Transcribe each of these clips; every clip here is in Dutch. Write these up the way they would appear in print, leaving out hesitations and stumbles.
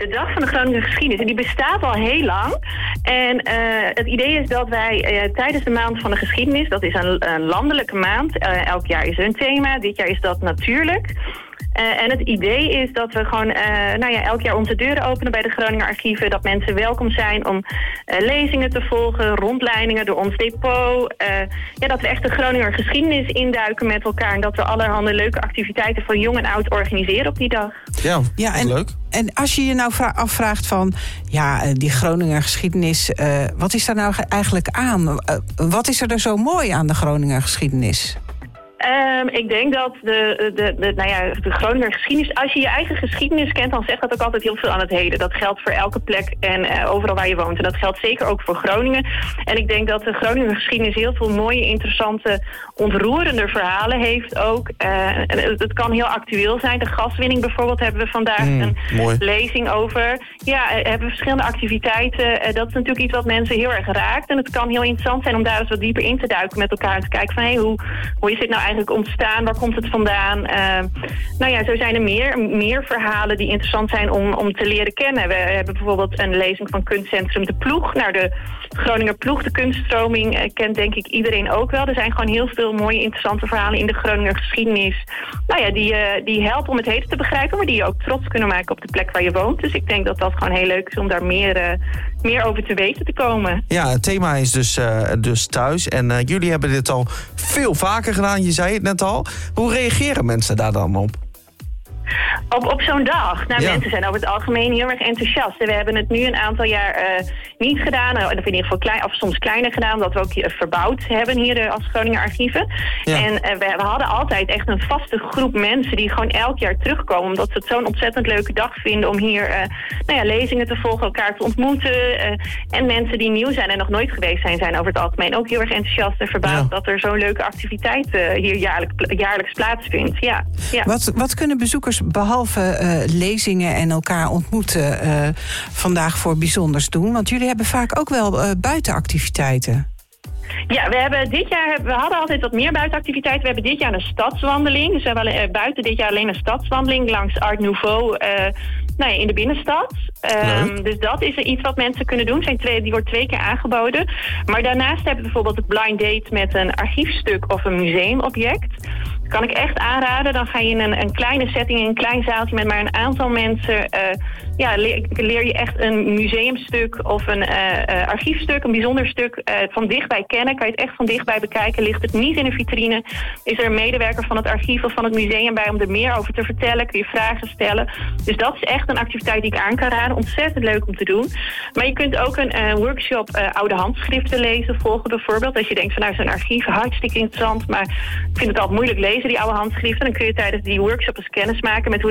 De Dag van de Groninger Geschiedenis, die bestaat al heel lang. En het idee is dat wij tijdens de Maand van de Geschiedenis, dat is een landelijke maand, elk jaar is er een thema, dit jaar is dat natuurlijk. En het idee is dat we gewoon elk jaar onze deuren openen bij de Groninger Archieven. Dat mensen welkom zijn om lezingen te volgen, rondleidingen door ons depot. Dat we echt de Groninger geschiedenis induiken met elkaar. En dat we allerhande leuke activiteiten voor jong en oud organiseren op die dag. Ja, en leuk. En als je je nou afvraagt van, die Groninger geschiedenis, wat is daar nou eigenlijk aan? Wat is er zo mooi aan de Groninger geschiedenis? Ik denk dat de Groninger geschiedenis, als je je eigen geschiedenis kent, dan zegt dat ook altijd heel veel aan het heden. Dat geldt voor elke plek en overal waar je woont. En dat geldt zeker ook voor Groningen. En ik denk dat de Groninger geschiedenis heel veel mooie, interessante, ontroerende verhalen heeft ook. Het kan heel actueel zijn. De gaswinning bijvoorbeeld hebben we vandaag een lezing over. Ja, hebben we verschillende activiteiten. Dat is natuurlijk iets wat mensen heel erg raakt. En het kan heel interessant zijn om daar eens wat dieper in te duiken met elkaar. En te kijken van, hoe is dit nou eigenlijk ontstaan? Waar komt het vandaan? Zo zijn er meer verhalen die interessant zijn om te leren kennen. We hebben bijvoorbeeld een lezing van kunstcentrum De Ploeg. Nou, de Groninger Ploeg, de kunststroming, kent denk ik iedereen ook wel. Er zijn gewoon heel veel mooie interessante verhalen in de Groninger geschiedenis. Die helpen om het heden te begrijpen, maar die je ook trots kunnen maken op de plek waar je woont. Dus ik denk dat dat gewoon heel leuk is om daar meer over te weten te komen. Ja, het thema is dus thuis. En jullie hebben dit al veel vaker gedaan, je zei het net al. Hoe reageren mensen daar dan op? Op zo'n dag? Mensen zijn over het algemeen heel erg enthousiast. We hebben het nu een aantal jaar niet gedaan. Of in ieder geval of soms kleiner gedaan. Omdat we ook verbouwd hebben hier als Groninger Archieven. Ja. En we hadden altijd echt een vaste groep mensen die gewoon elk jaar terugkomen. Omdat ze het zo'n ontzettend leuke dag vinden om hier lezingen te volgen, elkaar te ontmoeten. En mensen die nieuw zijn en nog nooit geweest zijn over het algemeen ook heel erg enthousiast en verbaasd dat er zo'n leuke activiteit hier jaarlijks plaatsvindt. Ja. Wat kunnen bezoekers behalve lezingen en elkaar ontmoeten vandaag voor bijzonders doen? Want jullie hebben vaak ook wel buitenactiviteiten. Ja, we hadden altijd wat meer buitenactiviteiten. We hebben dit jaar een stadswandeling. Dus we hebben buiten dit jaar alleen een stadswandeling langs Art Nouveau in de binnenstad. Dus dat is iets wat mensen kunnen doen. Die wordt 2 keer aangeboden. Maar daarnaast hebben we bijvoorbeeld het blind date met een archiefstuk of een museumobject. Kan ik echt aanraden. Dan ga je in een kleine setting, in een klein zaaltje met maar een aantal mensen. Leer je echt een museumstuk of een archiefstuk, een bijzonder stuk van dichtbij kennen. Kan je het echt van dichtbij bekijken. Ligt het niet in een vitrine? Is er een medewerker van het archief of van het museum bij om er meer over te vertellen? Kun je vragen stellen? Dus dat is echt een activiteit die ik aan kan raden. Ontzettend leuk om te doen. Maar je kunt ook een workshop oude handschriften lezen, volgen bijvoorbeeld. Als je denkt van zo'n archief, hartstikke interessant, maar ik vind het altijd moeilijk lezen, die oude handschriften. Dan kun je tijdens die workshop eens kennis maken met hoe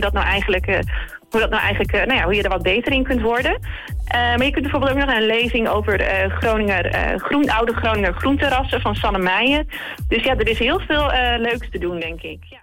je er wat beter in kunt worden. Maar je kunt bijvoorbeeld ook nog een lezing over de oude Groninger groenterrassen van Sanne Meijen. Dus er is heel veel leuks te doen, denk ik. Ja.